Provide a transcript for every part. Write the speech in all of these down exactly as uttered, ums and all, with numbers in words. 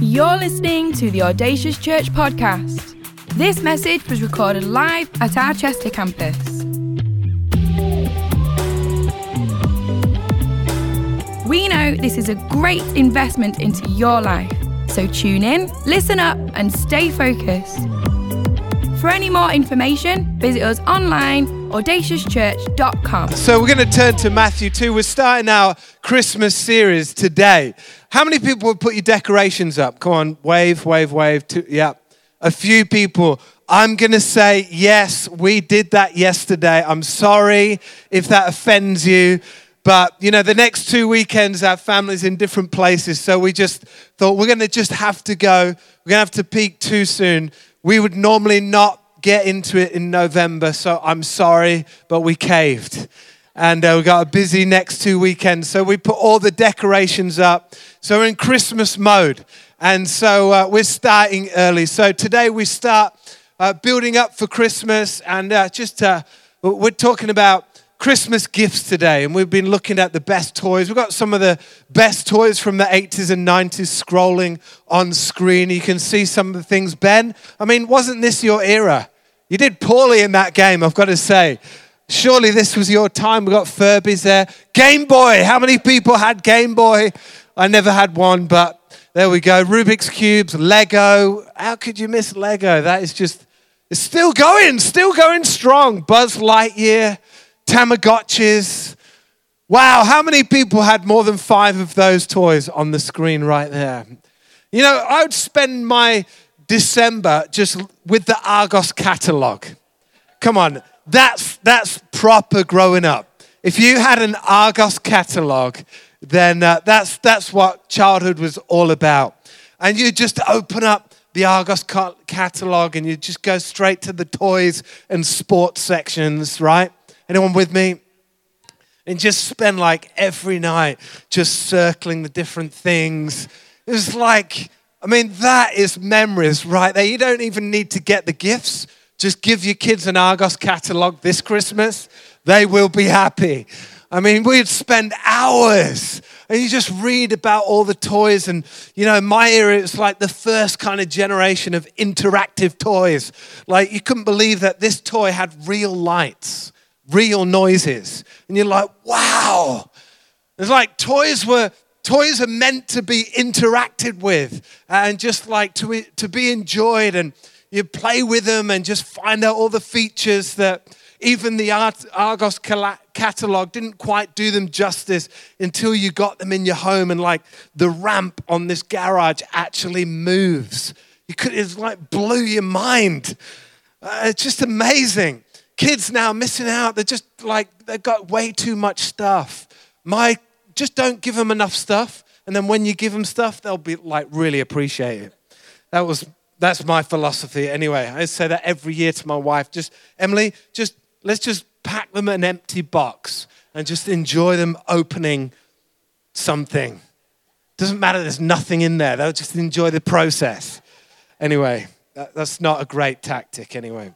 You're listening to the Audacious Church podcast. This message was recorded live at our Chester campus. We know this is a great investment into your life, so tune in, listen up, and stay focused. For any more information, visit us online, audacious church dot com. So we're going to turn to Matthew two. We're starting our Christmas series today. How many people would put your decorations up? Come on, wave, wave, wave. Two, yeah, a few people. I'm going to say, yes, we did that yesterday. I'm sorry if that offends you. But, you know, the next two weekends, our family's in different places. So we just thought we're going to just have to go. We're going to have to peak too soon. We would normally not get into it in November. So I'm sorry, but we caved. And uh, we got a busy next two weekends. So we put all the decorations up. So we're in Christmas mode. And so uh, we're starting early. So today we start uh, building up for Christmas. And uh, just uh, we're talking about Christmas gifts today, and we've been looking at the best toys. We've got some of the best toys from the eighties and nineties scrolling on screen. You can see some of the things. Ben, I mean, wasn't this your era? You did poorly in that game, I've got to say. Surely this was your time. We've got Furbies there. Game Boy, how many people had Game Boy? I never had one, but there we go. Rubik's Cubes, Lego. How could you miss Lego? That is just, it's still going, still going strong. Buzz Lightyear. Tamagotchis. Wow, how many people had more than five of those toys on the screen right there? You know, I would spend my December just with the Argos catalog. Come on, that's that's proper growing up. If you had an Argos catalog, then uh, that's that's what childhood was all about. And you just open up the Argos catalog and you just go straight to the toys and sports sections, right? Anyone with me? And just spend like every night just circling the different things. It was like, I mean, that is memories right there. You don't even need to get the gifts. Just give your kids an Argos catalog this Christmas. They will be happy. I mean, we'd spend hours and you just read about all the toys. And, you know, in my era, it's like the first kind of generation of interactive toys. Like, you couldn't believe that this toy had real lights, real noises. And you're like, wow. It's like toys were, toys are meant to be interacted with and just like to, to be enjoyed. And you play with them and just find out all the features that even the Argos catalog didn't quite do them justice until you got them in your home and like the ramp on this garage actually moves. You could, it's like blew your mind. Uh, it's just amazing. Kids now missing out. They're just like, they've got way too much stuff. My, just don't give them enough stuff. And then when you give them stuff, they'll be like really appreciate it. That was, that's my philosophy anyway. I say that every year to my wife. Just, Emily, just, let's just pack them an empty box and just enjoy them opening something. Doesn't matter, there's nothing in there. They'll just enjoy the process. Anyway, that, that's not a great tactic anyway.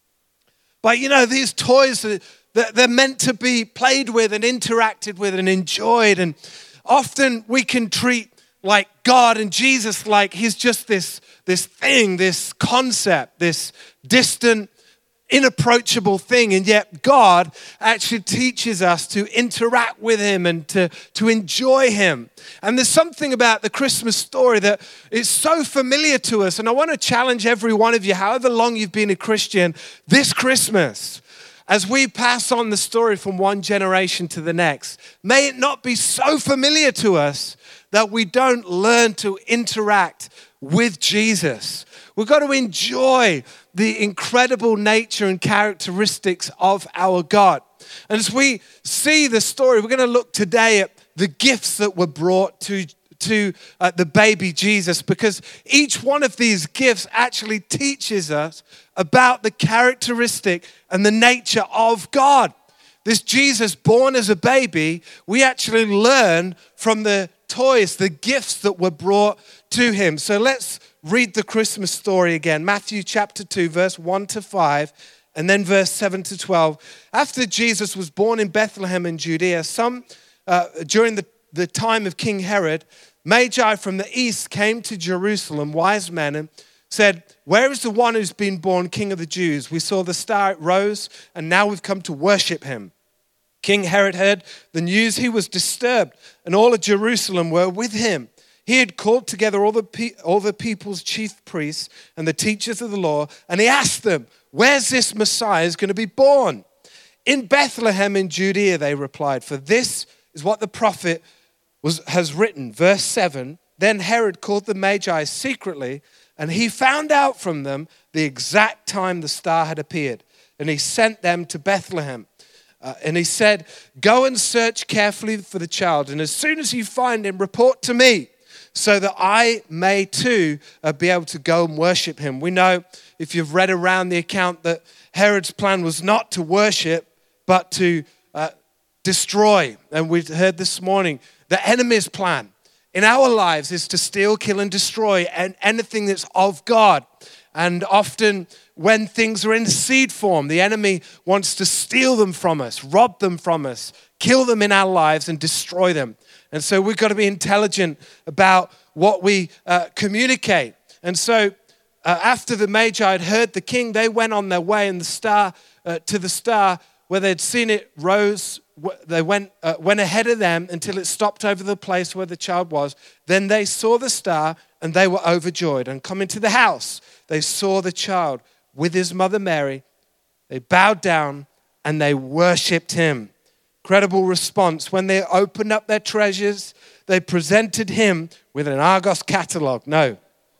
But, you know, these toys, they're meant to be played with and interacted with and enjoyed. And often we can treat like God and Jesus like he's just this, this thing, this concept, this distant, inapproachable thing. And yet God actually teaches us to interact with him and to, to enjoy him. And there's something about the Christmas story that is so familiar to us. And I want to challenge every one of you, however long you've been a Christian, this Christmas, as we pass on the story from one generation to the next, may it not be so familiar to us that we don't learn to interact with Jesus. We've got to enjoy the incredible nature and characteristics of our God. And as we see the story, we're going to look today at the gifts that were brought to, to uh, the baby Jesus, because each one of these gifts actually teaches us about the characteristic and the nature of God. This Jesus born as a baby, we actually learn from the toys, the gifts that were brought to him. So let's read the Christmas story again. Matthew chapter two, verse one to five, and then verse seven to twelve. After Jesus was born in Bethlehem in Judea, some uh, during the, the time of King Herod, Magi from the east came to Jerusalem, wise men, and said, where is the one who's been born King of the Jews? We saw the star, it rose, and now we've come to worship him. King Herod heard the news. He was disturbed, and all of Jerusalem were with him. He had called together all the, pe- all the people's chief priests and the teachers of the law, and he asked them, where's this Messiah is going to be born? In Bethlehem in Judea, they replied, for this is what the prophet was, has written. Verse seven, then Herod called the Magi secretly, and he found out from them the exact time the star had appeared, and he sent them to Bethlehem. Uh, and he said, go and search carefully for the child, and as soon as you find him, report to me, so that I may too uh, be able to go and worship him. We know, if you've read around the account, that Herod's plan was not to worship, but to uh, destroy. And we heard this morning, the enemy's plan in our lives is to steal, kill, and destroy and anything that's of God. And often when things are in seed form, the enemy wants to steal them from us, rob them from us, kill them in our lives and destroy them. And so we've got to be intelligent about what we uh, communicate. And so uh, after the Magi had heard the king, they went on their way, and the star uh, to the star where they'd seen it rose. They went uh, went ahead of them until it stopped over the place where the child was. Then they saw the star, and they were overjoyed. And coming to the house, they saw the child with his mother Mary. They bowed down and they worshipped him. Incredible response. When they opened up their treasures, they presented him with an Argos catalog. No.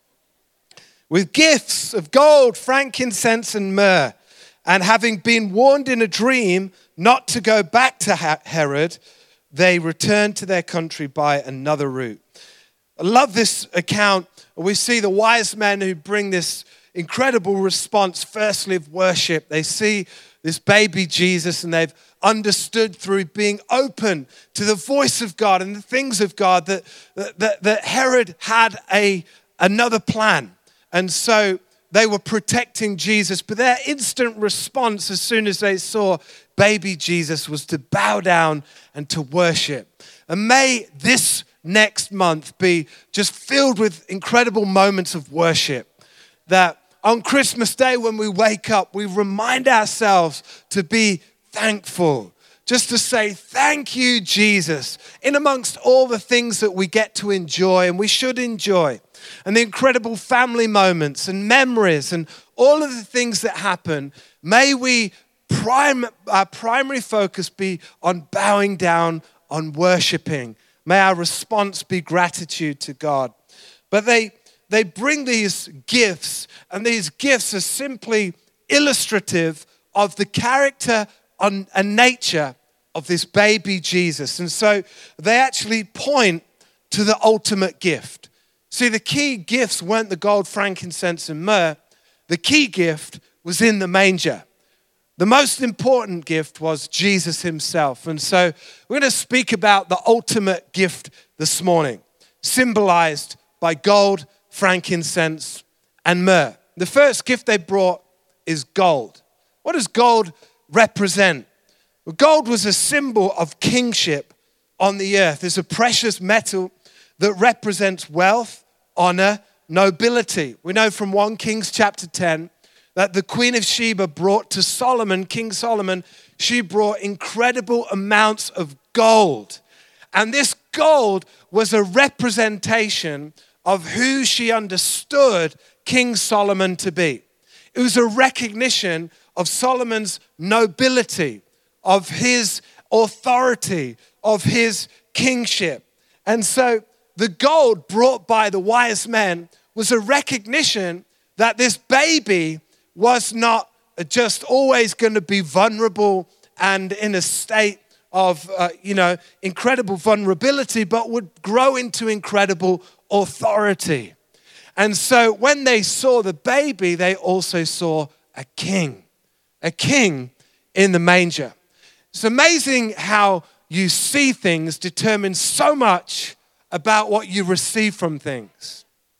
With gifts of gold, frankincense, and myrrh. And having been warned in a dream not to go back to Herod, they returned to their country by another route. I love this account. We see the wise men who bring this incredible response, firstly of worship. They see this baby Jesus, and they've understood through being open to the voice of God and the things of God that, that, that Herod had a, another plan. And so they were protecting Jesus, but their instant response as soon as they saw baby Jesus was to bow down and to worship. And may this next month be just filled with incredible moments of worship, that on Christmas Day when we wake up, we remind ourselves to be thankful, just to say thank you, Jesus, in amongst all the things that we get to enjoy and we should enjoy, and the incredible family moments and memories and all of the things that happen. May we prime, our primary focus be on bowing down, on worshiping. May our response be gratitude to God. But they they bring these gifts, and these gifts are simply illustrative of the character and nature of this baby Jesus. And so they actually point to the ultimate gift. See, the key gifts weren't the gold, frankincense, and myrrh. The key gift was in the manger. The most important gift was Jesus himself. And so we're going to speak about the ultimate gift this morning, symbolized by gold, frankincense, and myrrh. The first gift they brought is gold. What does gold represent? Well, gold was a symbol of kingship on the earth. It's a precious metal that represents wealth, honor, nobility. We know from First Kings chapter ten that the Queen of Sheba brought to Solomon, King Solomon, she brought incredible amounts of gold. And this gold was a representation of who she understood King Solomon to be. It was a recognition of Solomon's nobility, of his authority, of his kingship. And so the gold brought by the wise men was a recognition that this baby was not just always going to be vulnerable and in a state of, uh, you know, incredible vulnerability, but would grow into incredible authority. And so when they saw the baby, they also saw a king, a king in the manger. It's amazing how you see things determines so much about what you receive from things.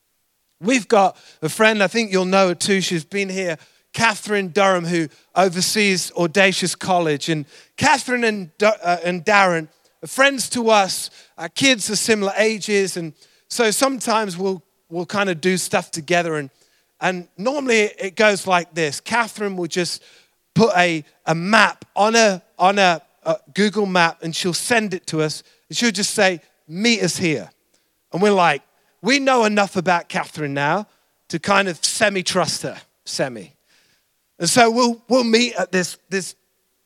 We've got a friend, I think you'll know her too, she's been here, Catherine Durham, who oversees Audacious College. And Catherine and, uh, and Darren are friends to us. Our kids are similar ages, and so sometimes we'll we'll kind of do stuff together, and and normally it goes like this. Catherine will just put a, a map on a on a, a Google map, and she'll send it to us, and she'll just say, meet us here. And we're like, we know enough about Catherine now to kind of semi-trust her, semi. And so we'll we'll meet at this this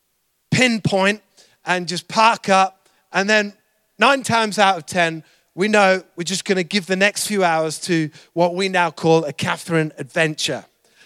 pinpoint and just park up, and then nine times out of ten, we know we're just going to give the next few hours to what we now call a Catherine adventure.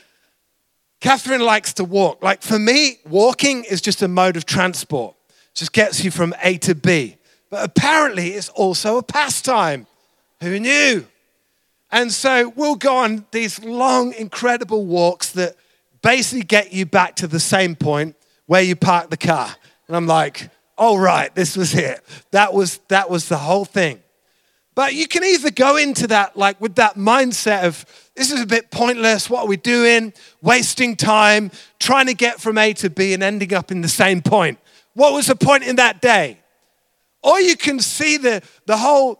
Catherine likes to walk. Like for me, walking is just a mode of transport. Just gets you from A to B. But apparently it's also a pastime. Who knew? And so we'll go on these long, incredible walks that basically get you back to the same point where you park the car. And I'm like, all right, this was it. That was that was the whole thing. But you can either go into that like with that mindset of, this is a bit pointless, what are we doing? Wasting time, trying to get from A to B and ending up in the same point. What was the point in that day? Or you can see the, the whole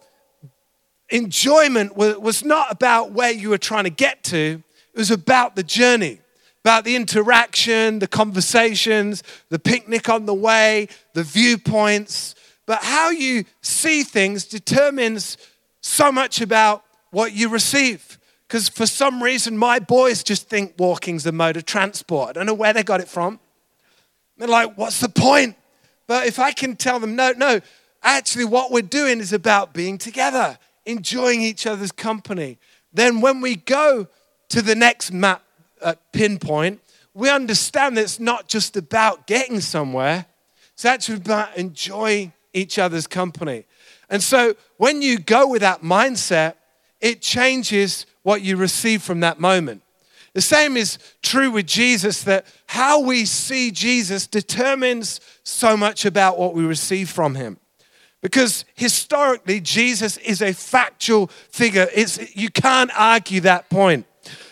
enjoyment was, was not about where you were trying to get to. It was about the journey, about the interaction, the conversations, the picnic on the way, the viewpoints. But how you see things determines so much about what you receive. Because for some reason, my boys just think walking's a mode of transport. I don't know where they got it from. They're like, what's the point? But if I can tell them, no, no, actually what we're doing is about being together, enjoying each other's company. Then when we go to the next map uh, pinpoint, we understand that it's not just about getting somewhere. It's actually about enjoying each other's company. And so when you go with that mindset, it changes what you receive from that moment. The same is true with Jesus, that how we see Jesus determines so much about what we receive from him. Because historically, Jesus is a factual figure. It's, you can't argue that point.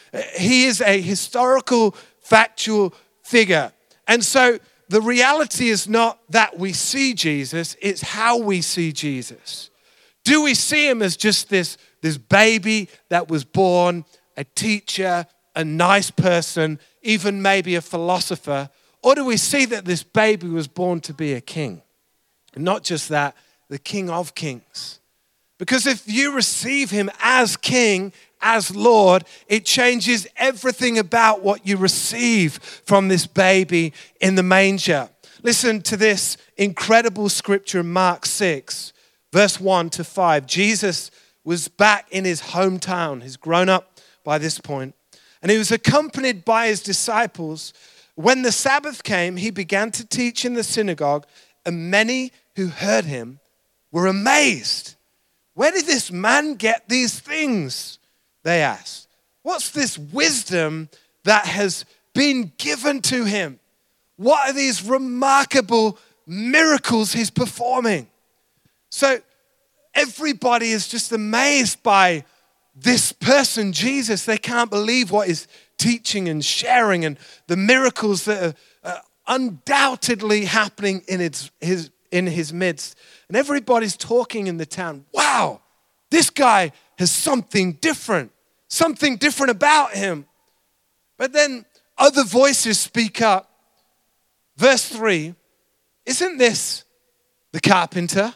He is a historical, factual figure. And so the reality is not that we see Jesus, it's how we see Jesus. Do we see him as just this, this baby that was born, a teacher, a nice person, even maybe a philosopher? Or do we see that this baby was born to be a king? And not just that, the King of Kings. Because if you receive him as King, as Lord, it changes everything about what you receive from this baby in the manger. Listen to this incredible scripture in Mark six, verse one to five. Jesus was back in his hometown. He's grown up by this point. And he was accompanied by his disciples. When the Sabbath came, he began to teach in the synagogue, and many who heard him were amazed. Where did this man get these things? They asked. What's this wisdom that has been given to him? What are these remarkable miracles he's performing? So everybody is just amazed by this person, Jesus. They can't believe what he's teaching and sharing and the miracles that are uh, undoubtedly happening in his, his, in his midst. And everybody's talking in the town, wow, this guy has something different, something different about him. But then other voices speak up. Verse three, isn't this the carpenter?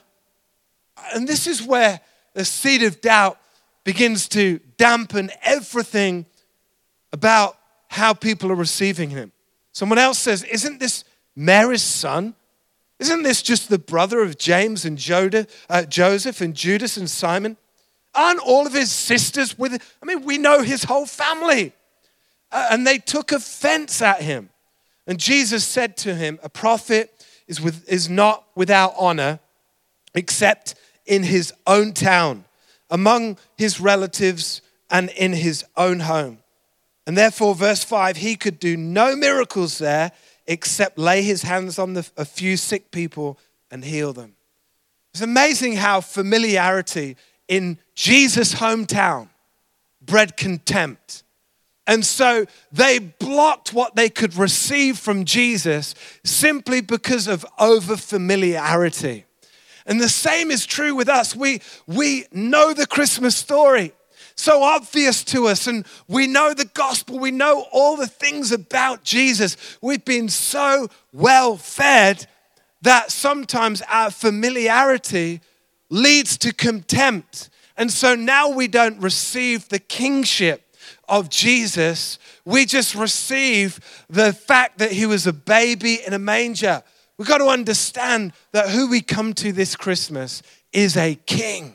And this is where the seed of doubt begins to dampen everything about how people are receiving him. Someone else says, isn't this Mary's son? Isn't this just the brother of James and Joseph and Judas and Simon? Aren't all of his sisters with him? I mean, we know his whole family. Uh, and they took offense at him. And Jesus said to him, a prophet is, with, is not without honor except in his own town, among his relatives, and in his own home. And therefore, verse five, he could do no miracles there except lay his hands on the, a few sick people and heal them. It's amazing how familiarity in Jesus' hometown bred contempt. And so they blocked what they could receive from Jesus simply because of over-familiarity. And the same is true with us. We, we know the Christmas story, so obvious to us, and we know the gospel. We know all the things about Jesus. We've been so well fed that sometimes our familiarity leads to contempt. And so now we don't receive the kingship of Jesus. We just receive the fact that he was a baby in a manger. We've got to understand that who we come to this Christmas is a king.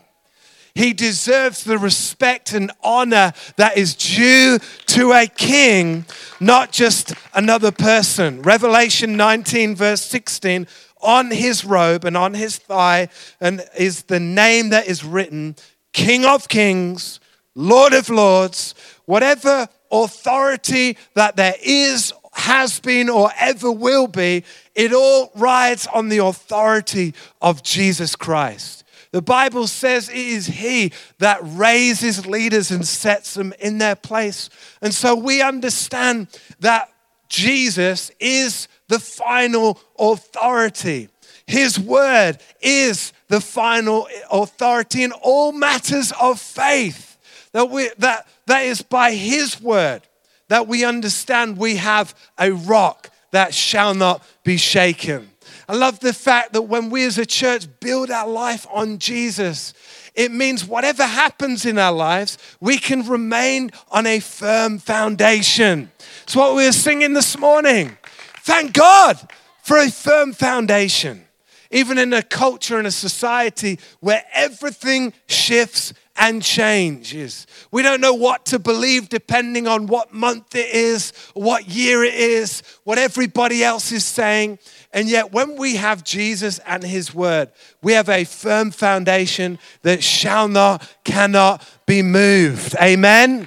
He deserves the respect and honor that is due to a king, not just another person. Revelation nineteen, verse sixteen, on his robe and on his thigh and is the name that is written, King of Kings, Lord of Lords. Whatever authority that there is, has been, or ever will be, it all rides on the authority of Jesus Christ. The Bible says it is he that raises leaders and sets them in their place. And so we understand that Jesus is the final authority. His word is the final authority in all matters of faith. That we, that, that is by his word that we understand we have a rock that shall not be shaken. I love the fact that when we as a church build our life on Jesus, it means whatever happens in our lives, we can remain on a firm foundation. It's what we were singing this morning. Thank God for a firm foundation. Even in a culture and a society where everything shifts and changes. We don't know what to believe depending on what month it is, what year it is, what everybody else is saying. And yet when we have Jesus and his word, we have a firm foundation that shall not, cannot be moved. Amen?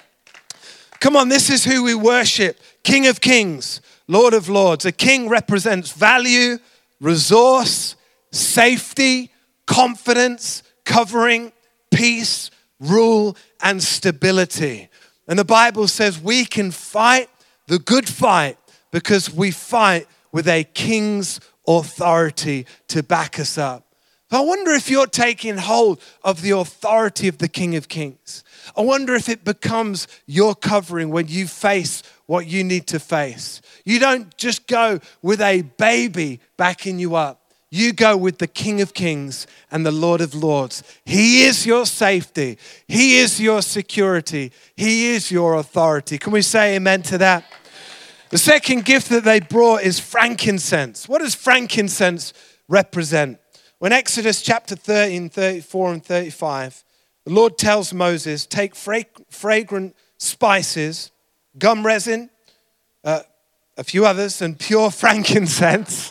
Come on, this is who we worship. King of Kings, Lord of Lords. A king represents value, resource, safety, confidence, covering, peace, rule, and stability. And the Bible says we can fight the good fight because we fight with a king's authority to back us up. I wonder if you're taking hold of the authority of the King of Kings. I wonder if it becomes your covering when you face what you need to face. You don't just go with a baby backing you up. You go with the King of Kings and the Lord of Lords. He is your safety. He is your security. He is your authority. Can we say amen to that? The second gift that they brought is frankincense. What does frankincense represent? When Exodus chapter thirteen, thirty-four and thirty-five, the Lord tells Moses, take fragrant spices, gum resin, uh, a few others, and pure frankincense,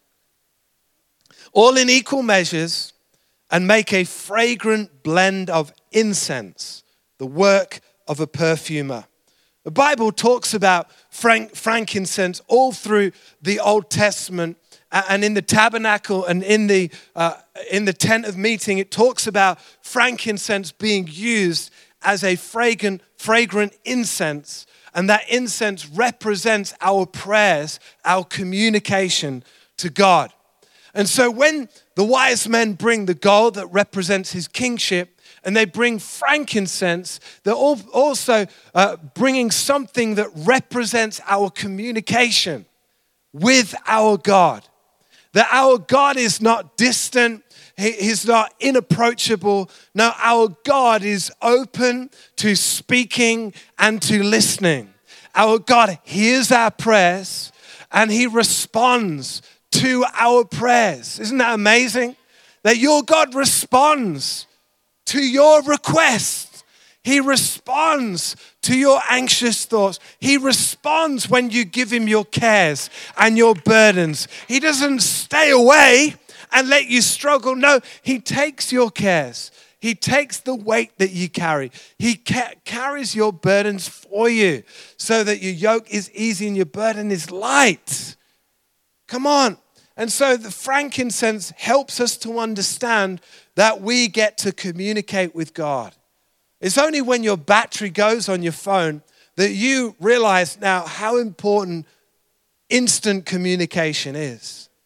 all in equal measures, and make a fragrant blend of incense, the work of a perfumer. The Bible talks about frank, frankincense all through the Old Testament, and in the tabernacle and in the uh, in the tent of meeting, it talks about frankincense being used as a fragrant, fragrant incense, and that incense represents our prayers, our communication to God. And so when the wise men bring the gold that represents his kingship, and they bring frankincense, they're also uh, bringing something that represents our communication with our God. That our God is not distant, he, he's not inapproachable. No, our God is open to speaking and to listening. Our God hears our prayers and he responds to our prayers. Isn't that amazing? That your God responds to your requests. He responds to your anxious thoughts. He responds when you give him your cares and your burdens. He doesn't stay away and let you struggle. No, he takes your cares. He takes the weight that you carry. He ca- carries your burdens for you so that your yoke is easy and your burden is light. Come on. And so the frankincense helps us to understand that we get to communicate with God. It's only when your battery goes on your phone that you realize now how important instant communication is.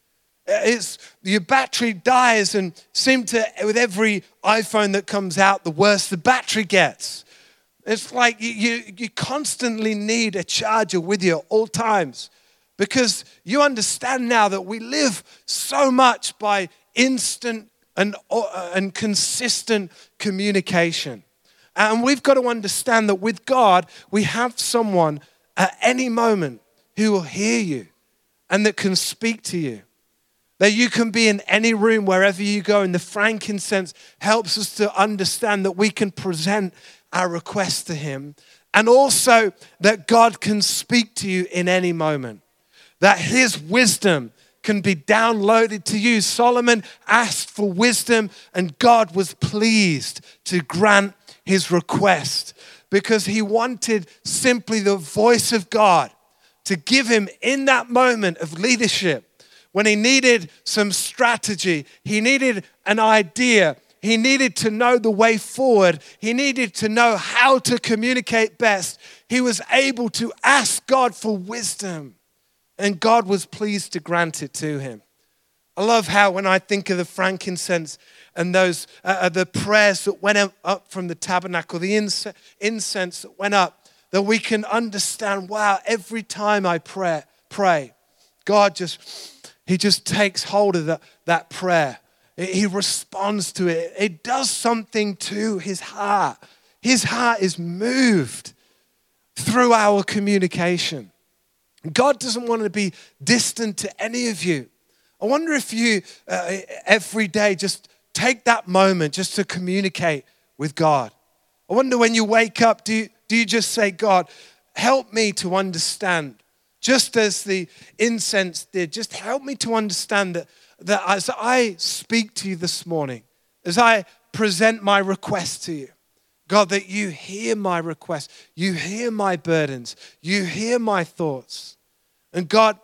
It's your battery dies and seem to, with every iPhone that comes out, the worse the battery gets. It's like you, you, you constantly need a charger with you at all times because you understand now that we live so much by instant and, uh, and consistent communication. And we've got to understand that with God, we have someone at any moment who will hear you and that can speak to you. That you can be in any room, wherever you go, and the frankincense helps us to understand that we can present our request to him. And also that God can speak to you in any moment. That his wisdom can be downloaded to you. Solomon asked for wisdom, and God was pleased to grant his request because he wanted simply the voice of God to give him in that moment of leadership. When he needed some strategy, he needed an idea, he needed to know the way forward, he needed to know how to communicate best, he was able to ask God for wisdom, and God was pleased to grant it to him. I love how when I think of the frankincense and those uh, the prayers that went up from the tabernacle, the inc- incense that went up, that we can understand, wow, every time I pray, pray, God just... He just takes hold of that, that prayer. He responds to it. It does something to his heart. His heart is moved through our communication. God doesn't want to be distant to any of you. I wonder if you, uh, every day, just take that moment just to communicate with God. I wonder when you wake up, do you, do you just say, God, help me to understand. Just as the incense did, just help me to understand that, that as I speak to you this morning, as I present my request to you, God, that you hear my request, you hear my burdens, you hear my thoughts. And God,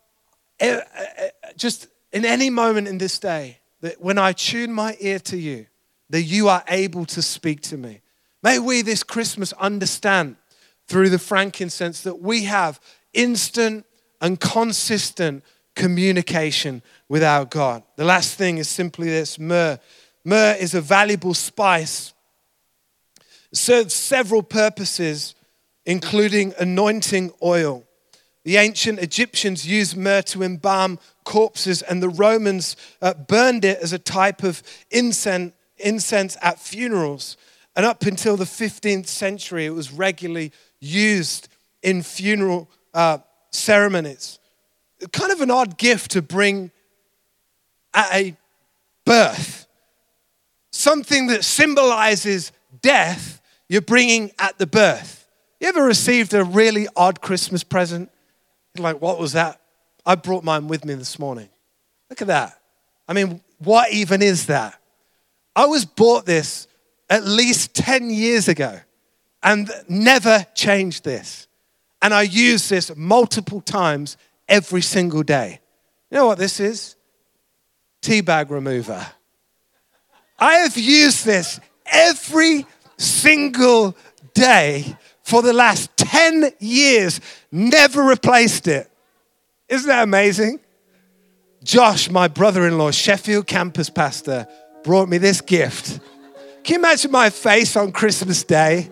just in any moment in this day, that when I tune my ear to you, that you are able to speak to me. May we this Christmas understand through the frankincense that we have instant and consistent communication with our God. The last thing is simply this, myrrh. Myrrh is a valuable spice. It serves several purposes, including anointing oil. The ancient Egyptians used myrrh to embalm corpses, and the Romans uh, burned it as a type of incense, incense at funerals. And up until the fifteenth century, it was regularly used in funeral Uh, ceremonies. Kind of an odd gift to bring at a birth. Something that symbolizes death, you're bringing at the birth. You ever received a really odd Christmas present? You're like, what was that? I brought mine with me this morning. Look at that. I mean, what even is that? I was bought this at least ten years ago and never changed this. And I use this multiple times every single day. You know what this is? Tea bag remover. I have used this every single day for the last ten years, never replaced it. Isn't that amazing? Josh, my brother-in-law, Sheffield campus pastor, brought me this gift. Can you imagine my face on Christmas Day?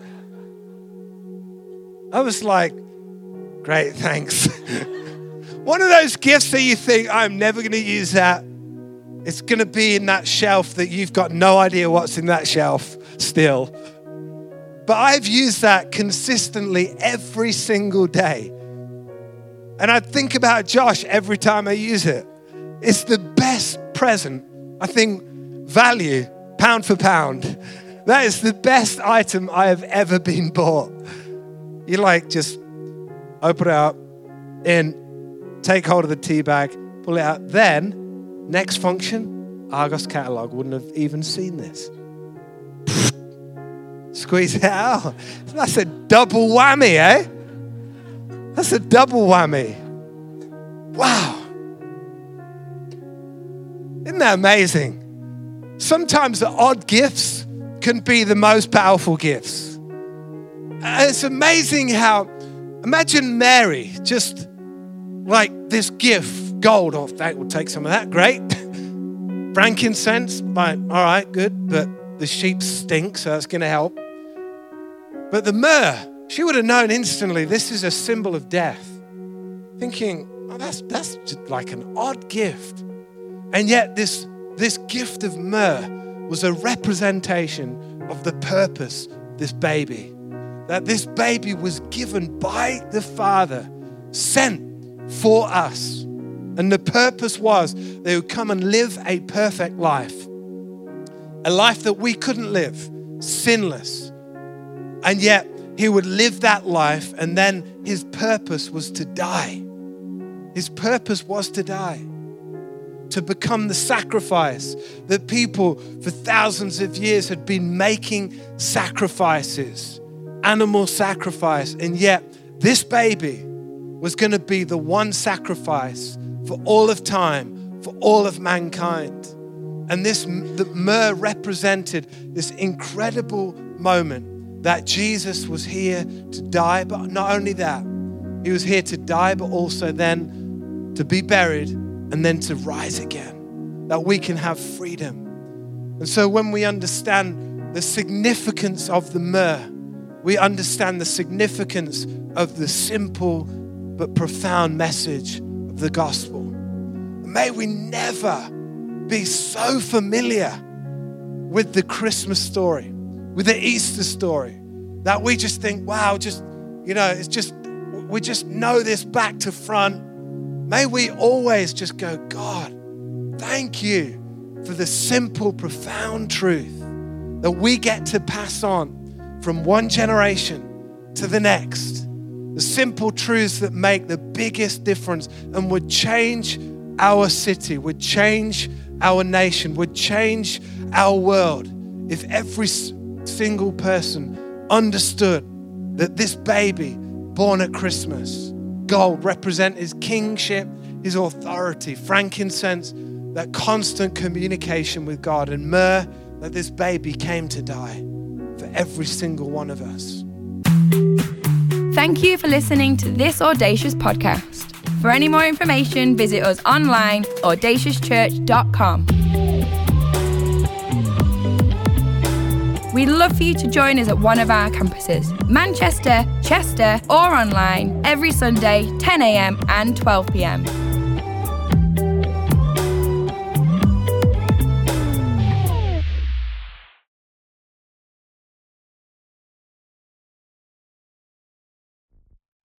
I was like, great, thanks. One of those gifts that you think, I'm never going to use that. It's going to be in that shelf that you've got no idea what's in that shelf still. But I've used that consistently every single day. And I think about Josh every time I use it. It's the best present, I think, value, pound for pound. That is the best item I have ever been bought. You like just open it up, in, take hold of the tea bag, pull it out. Then, next function, Argos catalog wouldn't have even seen this. Squeeze it out. That's a double whammy, eh? That's a double whammy. Wow. Isn't that amazing? Sometimes the odd gifts can be the most powerful gifts. And it's amazing how, imagine Mary, just like this gift Gold, oh, that will take some of that, great. Frankincense, right, all right, good, but the sheep stink, so that's gonna help. But the myrrh, she would have known instantly this is a symbol of death. Thinking, oh, that's that's just like an odd gift. And yet this, this gift of myrrh was a representation of the purpose of this baby. That this baby was given by the Father, sent for us. And the purpose was they would come and live a perfect life. A life that we couldn't live, sinless. And yet he would live that life, and then his purpose was to die. His purpose was to die. To become the sacrifice that people for thousands of years had been making sacrifices, animal sacrifice. And yet this baby was going to be the one sacrifice for all of time, for all of mankind. And this, the myrrh represented this incredible moment that Jesus was here to die, but not only that, he was here to die, but also then to be buried and then to rise again, that we can have freedom. And so when we understand the significance of the myrrh, we understand the significance of the simple but profound message of the gospel. May we never be so familiar with the Christmas story, with the Easter story, that we just think, wow, just, you know, it's just, we just know this back to front. May we always just go, God, thank you for the simple, profound truth that we get to pass on from one generation to the next. The simple truths that make the biggest difference and would change our city, would change our nation, would change our world if every single person understood that this baby born at Christmas, gold, represent his kingship, his authority, frankincense, that constant communication with God, and myrrh, that this baby came to die for every single one of us. Thank you for listening to this Audacious podcast. For any more information, visit us online, audacious church dot com. We'd love for you to join us at one of our campuses, Manchester, Chester, or online, every Sunday, ten a.m. and twelve p.m.